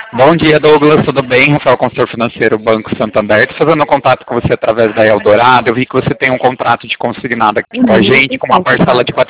Bom dia, Douglas, tudo bem? Rafael, consultor financeiro, Banco Santander. Estou fazendo contato com você através da Eldorado. Eu vi que você tem um contrato de consignado aqui com a gente, com uma parcela de